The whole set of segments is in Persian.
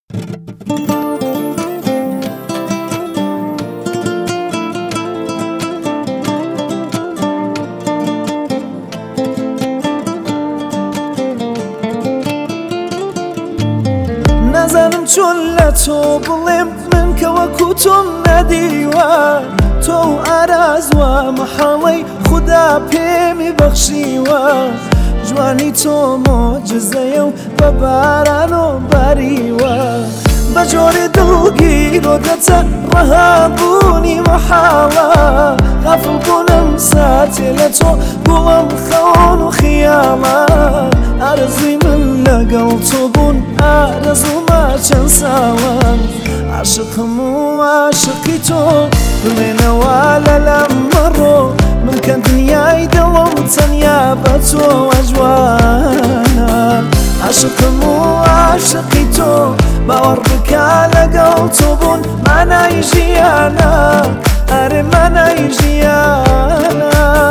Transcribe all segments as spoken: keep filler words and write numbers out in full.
نزانم چۆن لە تۆ بڵێم من کە وەکو تۆم نەدیوە تۆ ئارازوە مەحاڵەی خودا پێمی بەخشیوە جوانی تۆ مۆجزەیە و بە باران و باریوە بە جۆرێ دڵگیرۆ دەچە ڕەهابوونی مەحاڵە غافڵ بوونم ساتێ لە تۆ گوڵم خەون و خیاڵە ئارەزوی من لەگەڵ تۆ بوون ئارەزومە چەند ساڵە عاشقم و عاشقی تۆ بمێنەوە لەلام مەڕۆ من کە دنیای دڵم تەنیا بە تۆ ئەجوانە عاشقم و عاشقی تۆ باوەڕ بکە لەگەڵ تۆ بوون مانای ژیانە ئەرێ مانای ژیانە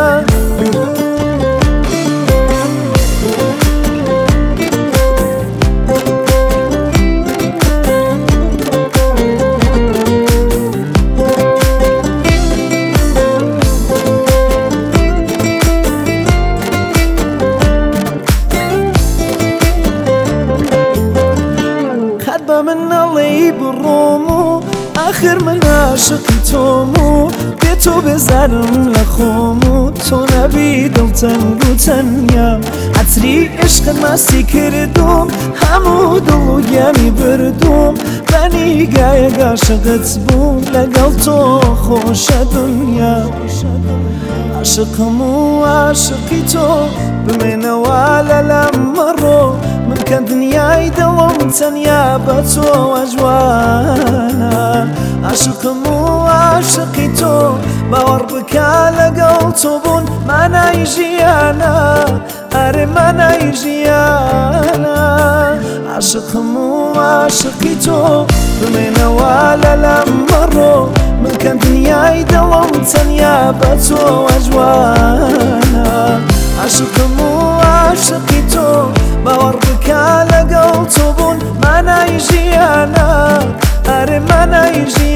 بە من نەڵێی بڕۆم و ئاخر من عاشقی تۆم و بێ تۆ بێزارم لە خۆم و تۆ نەبی دڵتەنگ و تەنیا عەتری عشقت ماستی کردوم هەموو دڵ و گیانی بردوم بە نیگایەک عاشقت بووم لەگەڵ تۆ خۆشە دنیا عاشقم و عاشقی تۆ بمێنەوە لەلام مەڕۆ من کە دنیای دڵم تەنیا بە تۆ ئەجوانە عاشقم و عاشقی تۆ باوەڕ بکە لەگەڵ تۆ بوون مانای ژیانە ئەرێ مانای ژیانە عاشقم و عاشقی تۆ بمێنەوە لەلام مەڕۆ من کە دنیای دڵم تەنیا بە تۆ ئەجوانە عاشقم و عاشقی تۆ باوەڕ بکە لەگەڵ تۆ بوون مانای ژیانە ئەرێ مانای ژیانە